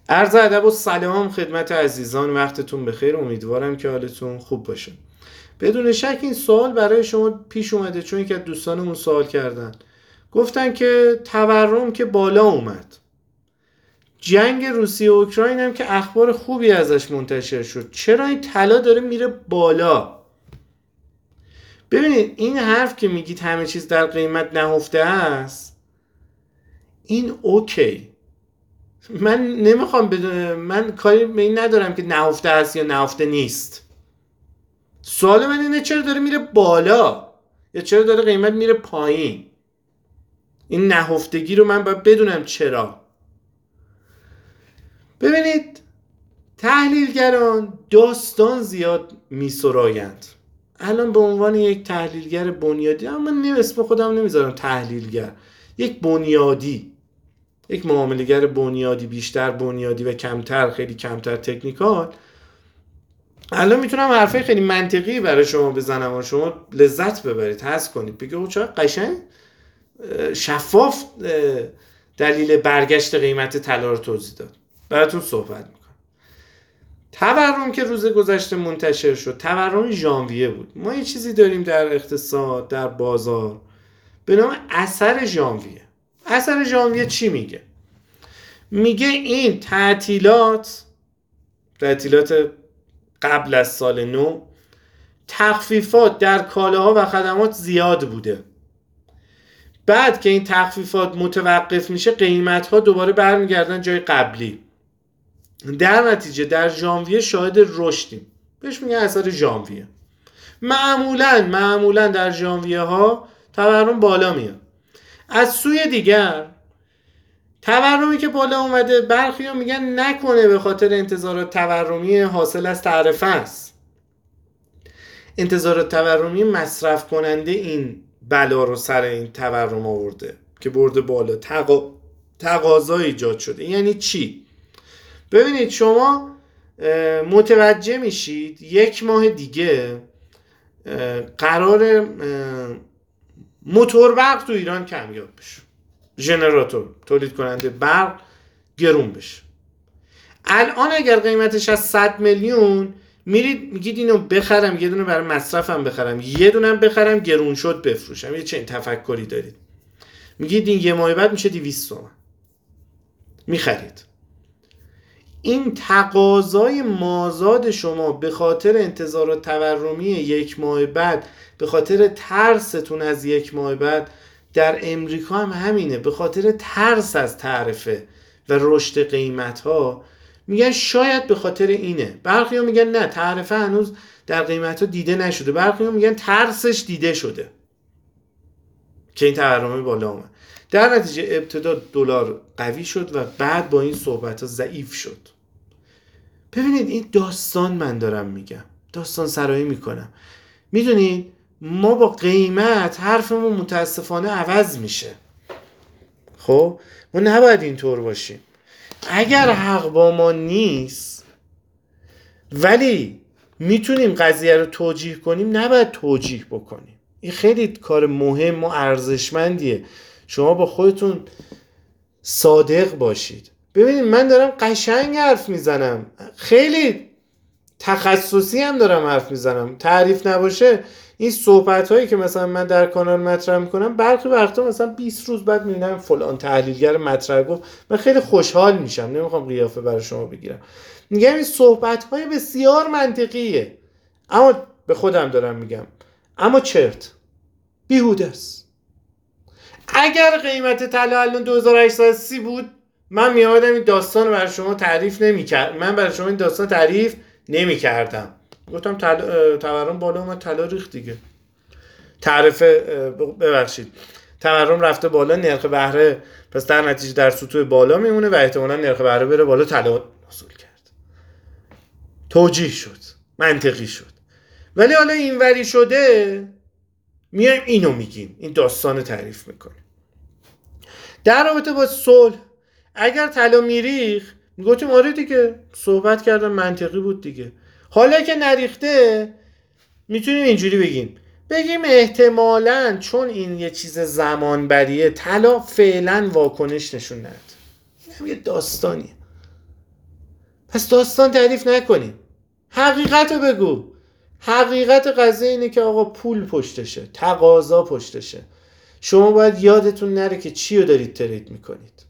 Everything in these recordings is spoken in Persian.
عرض ادب و سلام خدمت عزیزان، وقتتون بخیر. امیدوارم که حالتون خوب باشه. بدون شک این سوال برای شما پیش اومده، چون یک از دوستانمون سوال کردن، گفتن که تورم که بالا اومد، جنگ روسیه و اوکراین هم که اخبار خوبی ازش منتشر شد، چرا این طلا داره میره بالا؟ ببینید، این حرف که میگید همه چیز در قیمت نهفته است، این اوکی. من نمیخوام من کاری به این ندارم که نهفته است یا نهفته نیست. سوال من اینه چرا داره میره بالا یا چرا داره قیمت میره پایین. این نهفتگی رو من باید بدونم چرا. ببینید، تحلیلگران داستان زیاد میسرایند. الان به عنوان یک تحلیلگر بنیادی، اما من اسم خودم نمیذارم تحلیلگر، یک بنیادی، یک معامله‌گر بنیادی، بیشتر بنیادی و کمتر، خیلی کمتر تکنیکال، الان میتونم حرفای خیلی منطقی برای شما بزنم و شما لذت ببرید، حس کنید، بگید او چقدر قشنگ شفاف دلیل برگشت قیمت طلا رو توضیح داد. براتون صحبت میکنم. تورم که روز گذشته منتشر شد، تورم ژانویه بود. ما یه چیزی داریم در اقتصاد، در بازار، به نام اثر ژانویه. اثر ژانویه چی میگه؟ میگه این تعطیلات قبل از سال نو، تخفیفات در کالاها و خدمات زیاد بوده. بعد که این تخفیفات متوقف میشه، قیمت‌ها دوباره برمیگردن جای قبلی. در نتیجه در ژانویه شاهد رشدیم. بهش میگن اثر ژانویه. معمولاً در ژانویه ها تورم بالا میاد. از سوی دیگر تورمی که بالا اومده، برخی‌ها میگن نکنه به خاطر انتظارات تورمی حاصل از تعرفه است. انتظارات تورمی مصرف کننده این بلا رو سر این تورم آورده که برده بالا، تقاضا ایجاد شده. یعنی چی؟ ببینید، شما متوجه میشید یک ماه دیگه قرار موتور برق تو ایران کمیاب بشه، ژنراتور تولید کننده برق گرون بشه. الان اگر قیمتش از 100 میلیون، میگید اینو بخرم، یه دونه برای مصرفم بخرم، یه دونه بخرم گرون شد بفروشم، یه چنین تفکری دارید. میگید این یه ماه بعد میشه 200 تومن، میخرید. این تقاضای مازاد شما به خاطر انتظارات تورمی یک ماه بعد، به خاطر ترستون از یک ماه بعد، در امریکا هم همینه. به خاطر ترس از تعرفه و رشد قیمت ها، میگن شاید به خاطر اینه. برخی‌ها میگن نه، تعرفه هنوز در قیمت ها دیده نشده. برخی‌ها میگن ترسش دیده شده که این تورم بالا اومد. در نتیجه ابتدا دلار قوی شد و بعد با این صحبت ها ضعیف شد. ببینید، این داستان من دارم میگم، داستان سرایی میکنم. میدونید ما با قیمت حرفمون متاسفانه عوض میشه. خب ما نباید اینطور باشیم. اگر حق با ما نیست ولی میتونیم قضیه رو توجیه کنیم، نباید توجیه بکنیم. این خیلی کار مهم و ارزشمندیه. شما با خودتون صادق باشید. ببینید، من دارم قشنگ حرف میزنم، خیلی تخصصی هم دارم حرف میزنم. تعریف نباشه این صحبت هایی که مثلا من در کانال مطرح میکنم، برخی وقتا مثلا 20 روز بعد میبینم فلان تحلیلگر مطرح گفت، من خیلی خوشحال میشم، نمیخوام قیافه برای شما بگیرم. میگم این صحبت های بسیار منطقیه، اما به خودم دارم میگم اما چرت، بیهوده است. اگر قیمت طلا الان 2830 بود، من میامدم این داستان رو برای شما تعریف نمیکردم. من برای شما این داستان تعریف نمیکردم. گفتم تورم بالا اومد، طلا ریخت دیگه. تورم رفته بالا، نرخ بهره پس در نتیجه در سطوح بالا میمونه و احتمالاً نرخ بهره بره بالا، طلا نزول کرد. توجیه شد، منطقی شد. ولی حالا اینوری شده، میایم اینو میگیم، این داستان تعریف میکنیم. در رابطه با صلح، اگر طلا میریخ، میگفتیم آره دیگه، صحبت کردم منطقی بود دیگه. حالا که نریخته، میتونیم اینجوری بگیم احتمالاً چون این یه چیز زمان بریه، طلا فعلا واکنش نشون نداد. این یه داستانیه. پس داستان تعریف نکنی، حقیقت رو بگو. حقیقت قضیه اینه که آقا پول پشتشه، تقاضا پشتشه. شما باید یادتون نره که چی رو دارید ترید میکنید.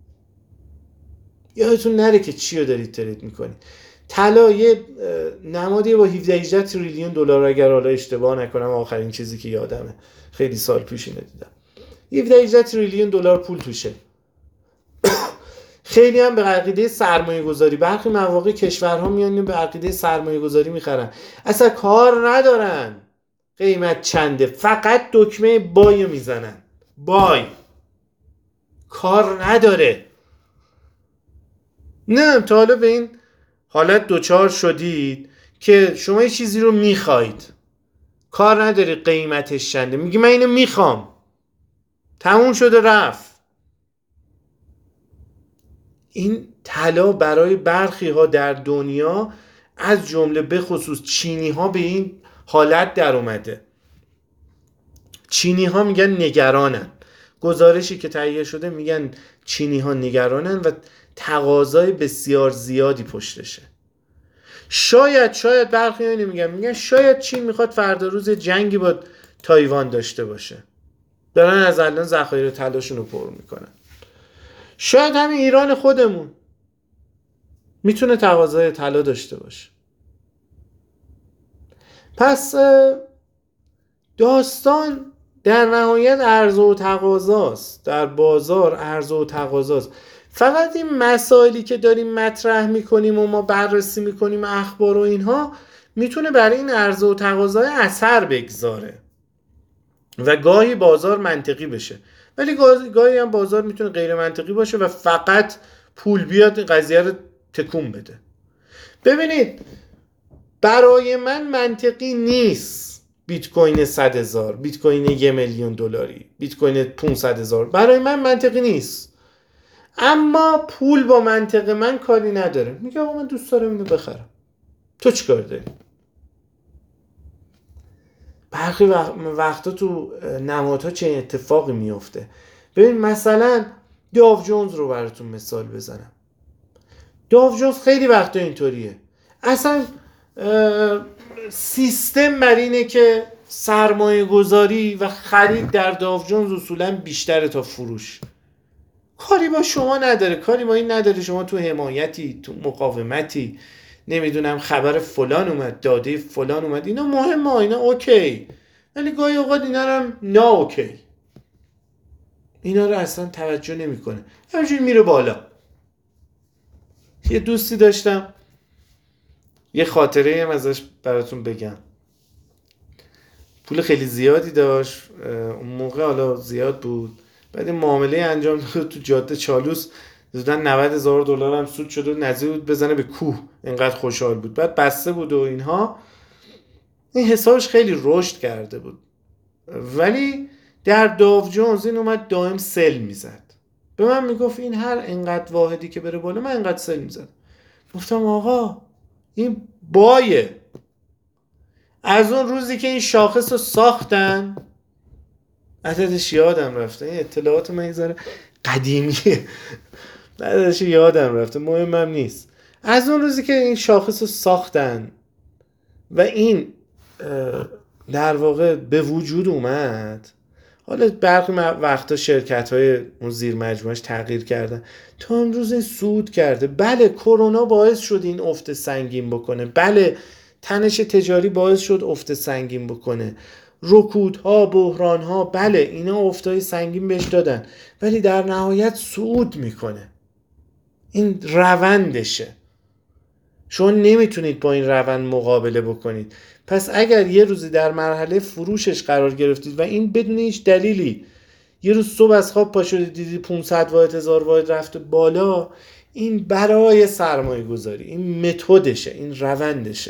یادتون نره که چی رو دارید ترید میکنید. طلا یه نمادی با 17-18 تریلیون دلار، اگر حالا اشتباه نکنم، آخرین چیزی که یادمه خیلی سال پیش اینو دیدم، 17-18 تریلیون دلار پول توشه. خیلی هم به عقیده سرمایه گذاری، برخی مواقع کشورها میان به عقیده سرمایه گذاری میخرن، اصلا کار ندارن قیمت چنده، فقط دکمه بای میزنن. بای کار نداره. نه تا حالا به این حالت دوچار شدید که شما یه چیزی رو میخواید، کار نداری قیمتش چنده، میگی من اینو میخوام، تموم شده رفت. این طلا برای برخی ها در دنیا از جمله به خصوص چینی ها به این حالت در اومده. چینی ها میگن نگرانن، گزارشی که تهیه شده میگن چینی ها نگرانن و تقاضای بسیار زیادی پشتشه. شاید برخی ها اینو میگن شاید چین میخواد فردا روز جنگی با تایوان داشته باشه، دارن از الان ذخایر طلاشون رو پر میکنن. شاید همین ایران خودمون میتونه تقاضای طلا داشته باشه. پس داستان در نهایت عرضه و تقاضاست، در بازار عرضه و تقاضاست. فقط این مسائلی که داریم مطرح میکنیم و ما بررسی میکنیم اخبار و اینها میتونه برای این عرضه و تقاضای اثر بگذاره و گاهی بازار منطقی بشه، ولی گاهی هم بازار میتونه غیر منطقی باشه و فقط پول بیاد قضیه رو تکون بده. ببینید برای من منطقی نیست بیت کوین 100,000، بیت کوین 1,000,000 دلاری، بیت کوین 500,000، برای من منطقی نیست. اما پول با منطق من کاری نداره، میگه آقا من دوست دارم اینو بخرم، تو چیکار داری؟ برخی وقتا تو نمادها چه اتفاقی میفته. ببین مثلا داو جونز رو براتون مثال بزنم. داو جونز خیلی وقتا اینطوریه، اصلا سیستم بر اینه که سرمایه گذاری و خرید در داو جونز اصولا بیشتره تا فروش. کاری با شما نداره، کاری با این نداره شما تو حمایتی، تو مقاومتی، نمیدونم خبر فلان اومد، داده فلان اومد، اینا مهمه، اینا اوکی، ولی گاهی اوقات اینا رو هم نه اوکی، اینا رو اصلا توجه نمیکنه، همینجوری میره بالا. یه دوستی داشتم، یه خاطره هم ازش براتون بگم. پول خیلی زیادی داشت اون موقع، حالا زیاد بود، بعد این معامله انجام داد تو جاده چالوس، زدن 90,000 دلار هم سود شد و نزدیک بود بزنه به کوه، اینقدر خوشحال بود. بعد بسته بود و اینها، این حسابش خیلی رشد کرده بود، ولی در داو جونز این اومد دائم سل میزد. به من میگفت این هر اینقدر واحدی که بره بالا من اینقدر سل میزد. گفتم آقا این بایه. از اون روزی که این شاخص رو ساختن، عددش یادم رفته، این اطلاعات من یه ذره قدیمیه، عددش یادم رفته، مهمم نیست. از اون روزی که این شاخص رو ساختن و این در واقع به وجود اومد، حالا برخی وقتا شرکت‌های اون زیر مجموعش تغییر کردن، تا امروز این صعود کرده. بله کرونا باعث شد این افت سنگین بکنه، بله تنش تجاری باعث شد افت سنگین بکنه، رکودها، بحرانها، بله اینا افتای سنگین بهش دادن، ولی در نهایت صعود میکنه. این روندشه، شما نمیتونید با این روند مقابله بکنید. پس اگر یه روزی در مرحله فروشش قرار گرفتید و این بدون هیچ دلیلی یه روز صبح از خواب پا شدید دیدید 500 واحد 1000 واحد رفته بالا، این برای سرمایه گذاری، این متدشه، این روندشه،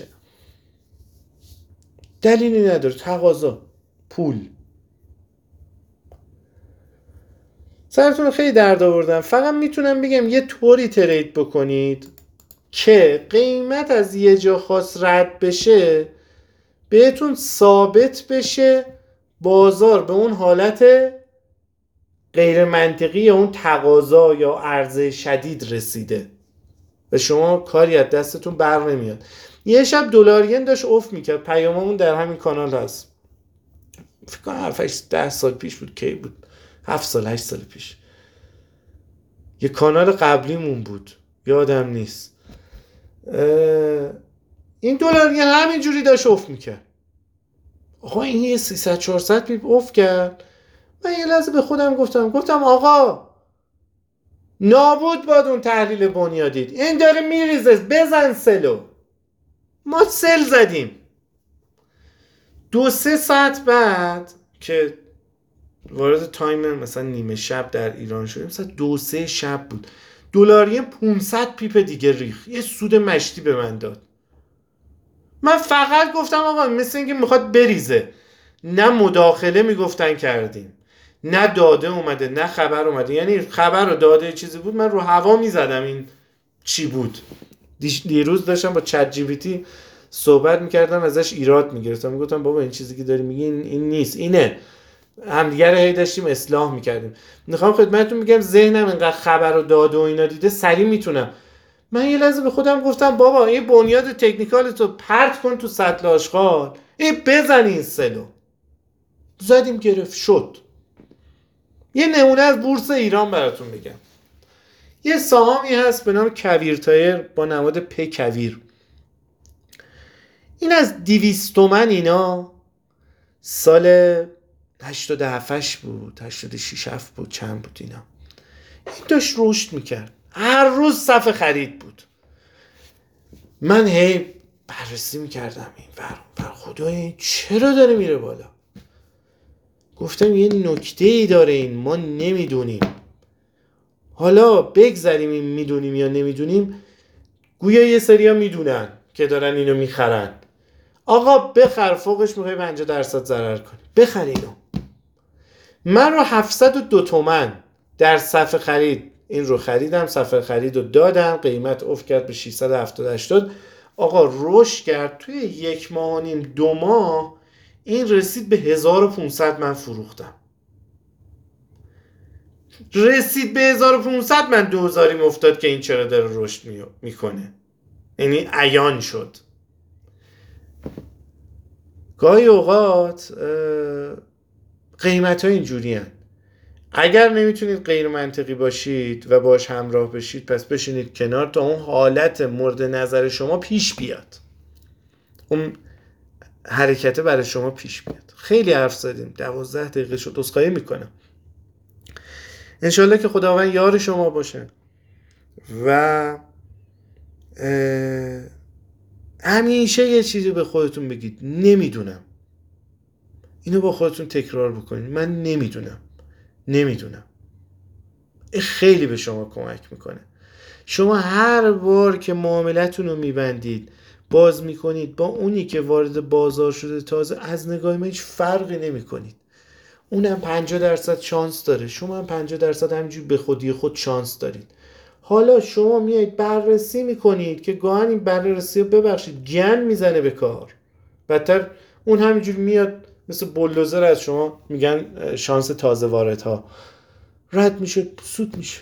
دلیلی نداره، تقاضا، پول. سرتون خیلی درد آوردم، فقط میتونم بگم یه طوری ترید بکنید که قیمت از یه جا خاص رد بشه، بهتون ثابت بشه بازار به اون حالت غیر منطقی، اون تقاضا یا عرضه شدید رسیده. و شما کاری از دستتون بر نمیاد. یه شب دلار ین داشت افت میکرد، پیاممون در همین کانال هست، فکر کنم 10 سال پیش بود، کی بود، 7 سال 8 سال پیش، یه کانال قبلیمون بود یادم نیست. این دلار ین همینجوری داشت افت میکرد. آقا این یه 300 400 پیپ افت کرد. من یه لحظه به خودم گفتم آقا نابود باد اون تحلیل بنیادید، این داره میریزه، بزن سلو. ما سل زدیم. 2-3 ساعت بعد که وارد تایم مثلا نیمه شب در ایران شدیم، مثلا 2-3 شب بود، دلاری 500 پیپ دیگه ریخ، یه سود مشتی به من داد. من فقط گفتم آقا مثل اینکه میخواد بریزه، نه مداخله میگفتن کردیم، نه داده اومده نه خبر اومده. یعنی خبر و داده چیزی بود من رو هوا میزدم این چی بود. دیروز داشتم با چت جی پی تی صحبت میکردم، ازش ایراد میگرفتم، میگفتم بابا این چیزی که داری میگی این نیست، اینه. همدیگه رو هی داشتیم اصلاح میکردیم. میخوام خدمتتون میگم ذهنم اینقدر خبر و داده و اینا دیده سریع میتونم. من یه لحظه به خودم گفتم بابا این بنیاد تکنیکال تو پرت کن تو سطل آشغال، این بزن این سلو. زدیم گرفت شد. یه نمونه از بورس ایران براتون بگم. یه سهامی هست به نام کویر تایر با نماد پ کویر. این از 200 تومن اینا سال 87 بود 86 بود چند بود اینا، این داشت رشد میکرد، هر روز صف خرید بود. من هی بررسی میکردم این بر خدای چرا داره میره بالا. گفتم یه نکته ای داره این، ما نمیدونیم. حالا بگذاریم این میدونیم یا نمیدونیم، گویا یه سریا میدونن که دارن اینو میخرن. آقا بخر، فوقش میخوای 50% ضرر کنی، بخر اینو. من رو 702 تومن در صف خرید این رو خریدم، صف خرید رو دادم، قیمت افت کرد به 670-80. آقا رشد کرد، توی 1.5 ماه 2 ماه این رسید به 1500. من فروختم، رسید به 1500. من 2000 افتاد که این چرا داره رشد میکنه، یعنی عیان شد. گاهی اوقات قیمت ها اینجوری هن. اگر نمیتونید غیر منطقی باشید و باش همراه بشید، پس بشینید کنار تا اون حالت مورد نظر شما پیش بیاد، اون حرکت برای شما پیش بیاد. خیلی حرف زدیم، 12 دقیقه شد، عذرخواهی میکنم. انشالله که خداوند یار شما باشه و همیشه یه چیزی به خودتون بگید نمیدونم. اینو با خودتون تکرار بکنید، من نمیدونم. این خیلی به شما کمک میکنه. شما هر بار که معاملتون رو میبندید باز میکنید با اونی که وارد بازار شده تازه، از نگاه من هیچ فرقی نمیکنید. اونم 50% شانس داره، شما هم 50% همینجوری به خودی خود شانس دارید. حالا شما میایید بررسی میکنید که گاهن این بررسی رو ببخشید گن میزنه به کار، بدتر اون همینجوری میاد مثل بولدوزر از شما میگن شانس تازه واردها رد میشه، سود میشه.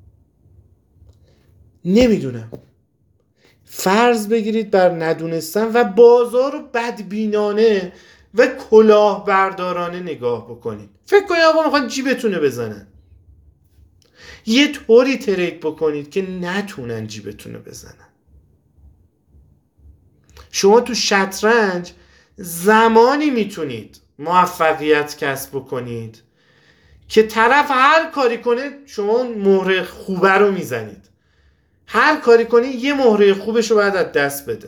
نمیدونم. فرض بگیرید بر ندونستن و بازار رو بدبینانه و کلاه بردارانه نگاه بکنید. فکر کنید آقا میخوان جیبتونه بزنن، یه طوری ترید بکنید که نتونن جیبتونه بزنن. شما تو شطرنج زمانی میتونید موفقیت کسب بکنید که طرف هر کاری کنه شما اون مهره خوبه رو میزنید، هر کاری کنی یه مهره خوبش رو باید از دست بده.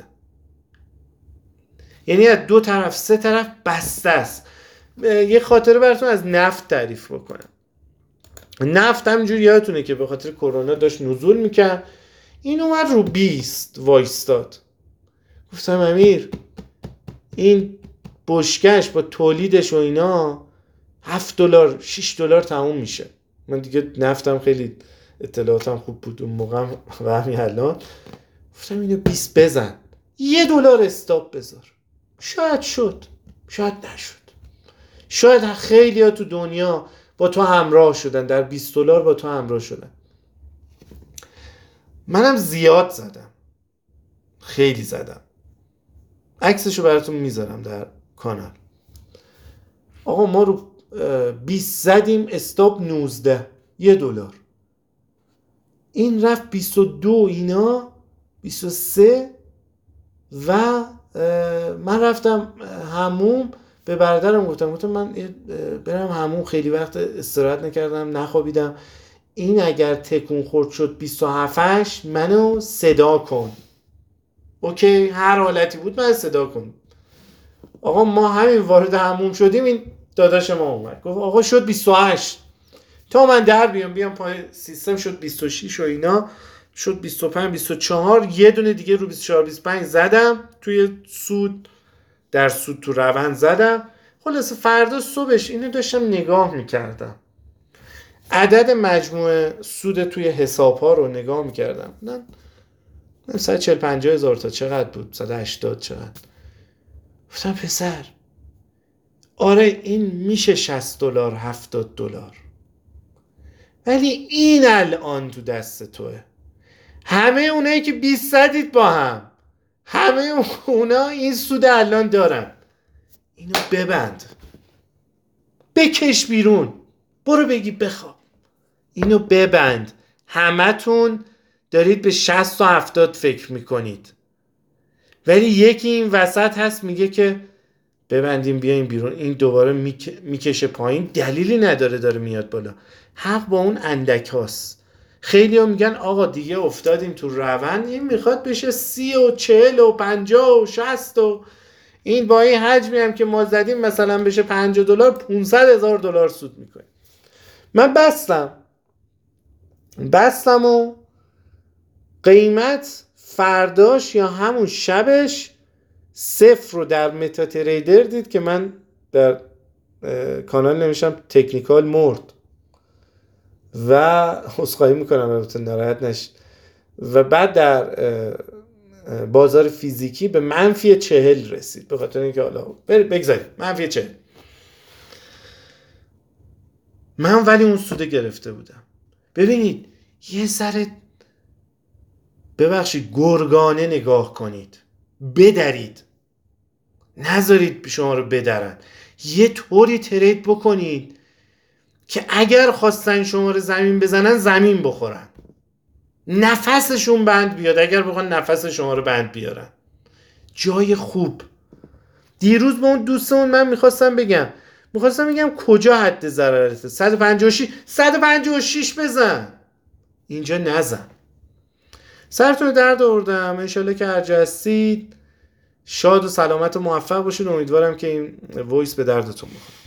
یعنی از 2 طرف 3 طرف بسته است. یه خاطره براتون از نفت تعریف بکنم. نفت همینجور یادتونه که به خاطر کرونا داشت نزول میکرد، این اومد رو 20 وایستاد. گفتم امیر این بشکش با تولیدش و اینا $7 $6 تموم میشه. من دیگه نفتم خیلی اطلاعاتم خوب بود اون موقع و همین الان. گفتم اینو 20 بزن، $1 استاپ بذار. شاید شد، شاید نشد. شاید خیلی ها تو دنیا با تو همراه شدن، در $20 با تو همراه شدن. منم زیاد زدم، خیلی زدم، عکسشو براتون میذارم در کانال. آقا ما رو 20 زدیم، استاپ 19، $1. این رفت 22، اینا 23. و من رفتم حموم، به برادرم گفتم من برم حموم، خیلی وقت استراحت نکردم، نخوابیدم، این اگر تکون خورد شد 27 منو صدا کن. اوکی، هر حالتی بود من صدا کن. آقا ما همین وارد حموم شدیم، این داداش ما اومد گفت آقا شد 28. تا من در بیام پای سیستم شد 26 و اینا، شد 25 24. یه دونه دیگه رو 24 25 زدم توی سود، در سود تو روند زدم. خلاصه فردا صبحش اینو داشتم نگاه میکردم، عدد مجموع سود توی حساب ها رو نگاه میکردم، نه 140-150 هزار تا چقدر بود، 180 چقدر. گفتم پسر آره این میشه $60 $70، ولی این الان تو دست توه. همه اونایی که 20 زدید با هم، همه اونا این سود الان دارن، اینو ببند، بکش بیرون، برو بگی بخواب، اینو ببند. همتون دارید به 60 و 70 فکر میکنید، ولی یکی این وسط هست میگه که ببندیم بیایم بیرون، این دوباره میکشه پایین، دلیلی نداره داره میاد بالا. حق با اون اندک هاست. خیلی ها میگن آقا دیگه افتادیم تو روند، این میخواد بشه 30 و 40 و 50 و 60 و این با این حجمی هم که ما زدیم مثلا بشه $50 $500,000 سود میکنه. من بستم و قیمت فرداش یا همون شبش 0 رو در متا تریدر دید که من در کانال نمیشم تکنیکال مرد و عذرخواهی میکنم البته ناراحت نشید. و بعد در بازار فیزیکی به -40 رسید، به خاطر اینکه حالا بگذاریم -40. من ولی اون سود گرفته بودم. ببینید یه ذره ببخشید گرگانه نگاه کنید، بدرید، نذارید شما رو بدرن، یه طوری ترید بکنید که اگر خواستن شما رو زمین بزنن زمین بخورن، نفسشون بند بیاد، اگر بخوان نفس شما رو بند بیارن. جای خوب. دیروز با اون دوستمون من میخواستم بگم کجا حد ضررته، 156 بزن، اینجا نزن. سرتون درد آوردم، انشالله که هر جا هستید شاد و سلامت و موفق باشید. امیدوارم که این وایس به دردتون بخوره.